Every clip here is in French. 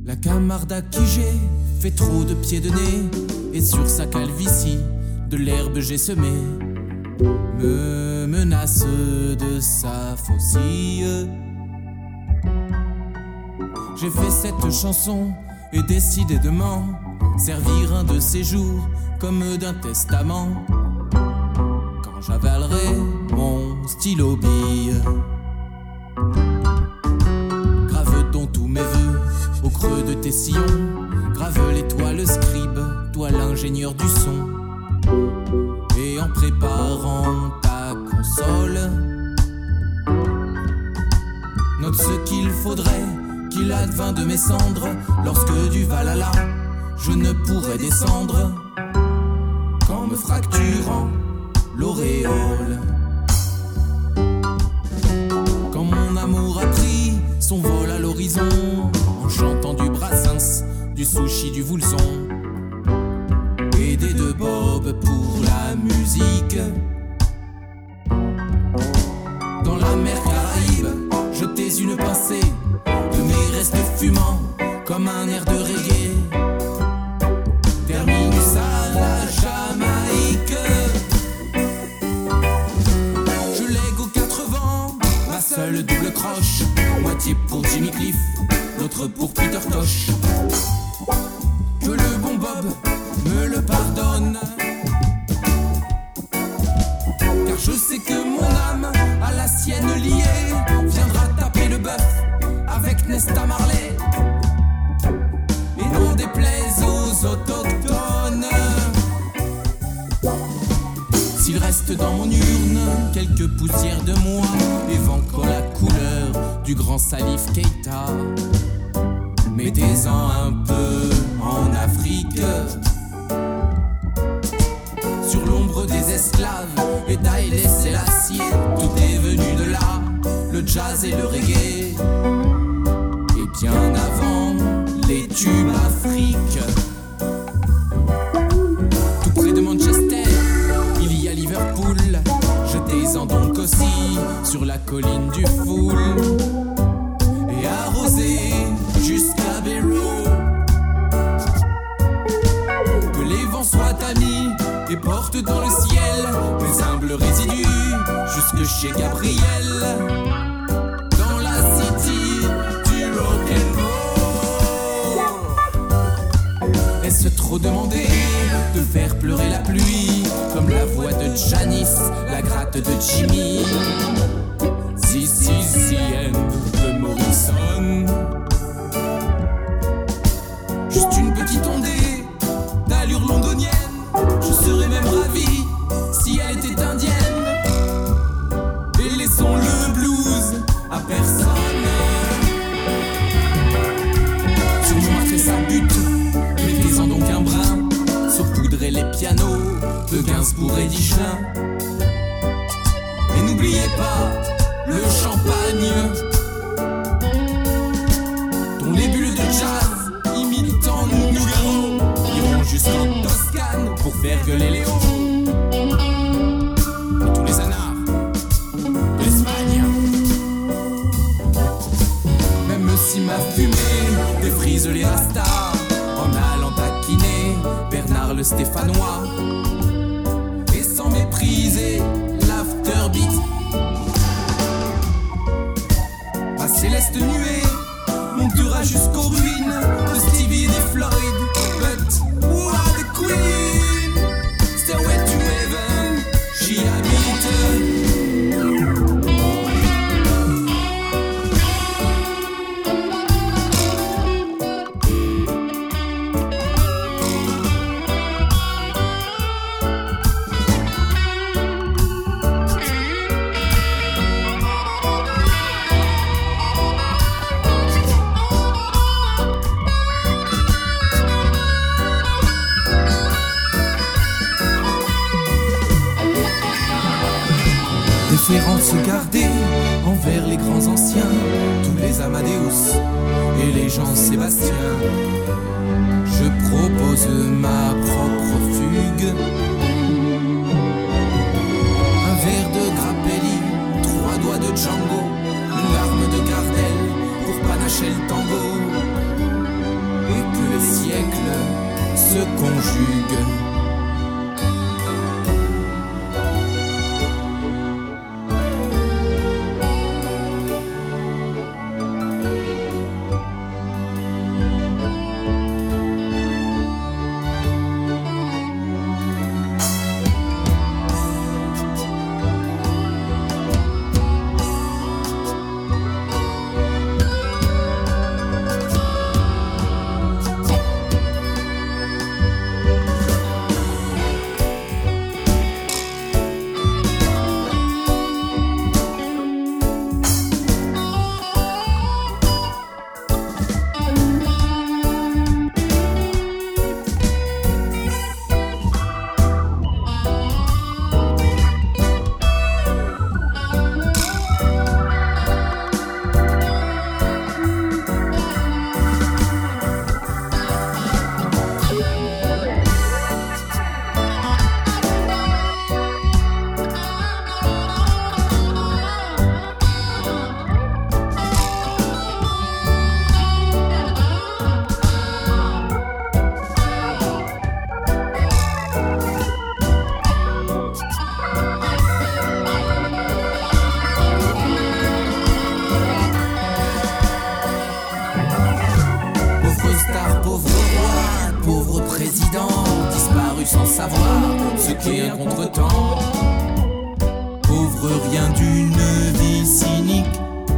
La camarde à qui j'ai fait trop de pieds de nez, et sur sa calvitie de l'herbe j'ai semé, me menace de sa faucille. J'ai fait cette chanson et décidé de m'en servir un de ces jours comme d'un testament, quand j'avalerai mon stylo bille. Grave donc tous mes vœux au creux de tes sillons, grave l'étoile scribe, toi l'ingénieur du son, et en préparant ta console, note ce qu'il faudrait qu'il advint de mes cendres, lorsque du Valhalla je ne pourrai descendre qu'en me fracturant l'auréole. Quand mon amour a pris son vol à l'horizon, en chantant du Brassens, du Sushi, du Voulson, et des deux Bob pour la musique. Dans la mer Caraïbe, je tais une pincée de mes restes fumants comme un air de reggae. Terminus à la Jamaïque. Je lègue aux quatre vents ma seule double croche, moitié pour Jimmy Cliff, l'autre pour Peter Tosh. Que le bon Bob me le pardonne, car je sais que mon âme à la sienne liée viendra taper le bœuf avec Nesta Marley, et n'en déplaise aux autochtones. S'il reste dans mon urne quelques poussières de moi, évoquant la couleur du grand Salif Keita, mettez-en un peu en Afrique, sur l'ombre des esclaves et d'Haïlé Sélassié. Tout est venu de là, le jazz et le reggae, et bien avant les tubes Afrique. Tout près de Manchester, il y a Liverpool, jetez-en donc aussi sur la colline du Foul, et arrosez jusqu'à Beyrouth. Que les vents soient amis et portent dans le ciel les humbles résidus jusque chez Gabriel, dans la city du rock'n'roll. Est-ce trop demandé de faire pleurer la pluie comme la voix de Janis, la gratte de Jimmy, CCCN de Morrison? Juste une petite ondée d'allure londonienne, je serais même ravi si elle était indienne. Et laissons le blues à personne. Sur mon marqué sa butte, mettez-en donc un brin, saupoudrez les pianos de Gainsbourg et Dichelin. Et n'oubliez pas le champagne, dont les bulles de jazz imitant Nougaro iront jusqu'en Toscane pour faire gueuler Léo et tous les anards de l'Espagne. Même si ma fumée défrise les rastas en allant taquiner Bernard le Stéphanois, et sans mépriser l'afterbeat, ma céleste nuée montera jusqu'aux ruines de Stevie et des Floyd. But who are the queen? Stairway to heaven, j'y habite. Déférence gardée envers les grands anciens, tous les Amadeus et les Jean-Sébastien. Je propose ma propre fugue, un verre de Grappelli, 3 doigts de Django, une larme de Gardel pour panacher le tango. se conjuguent. Disparu sans savoir ce qu'est un contretemps. Pauvre rien d'une vie cynique.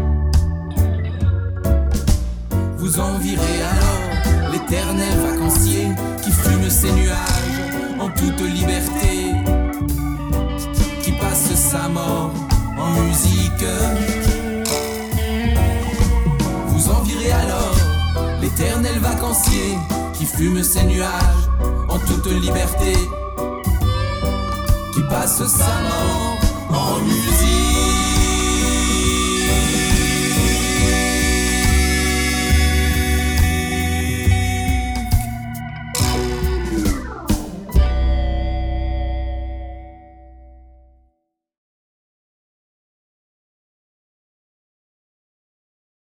Vous envierez alors l'éternel vacancier qui fume ses nuages en toute liberté, qui passe sa mort en musique. Vous envierez alors l'éternel vacancier qui fume ses nuages en toute liberté, qui passe sa mort en musique.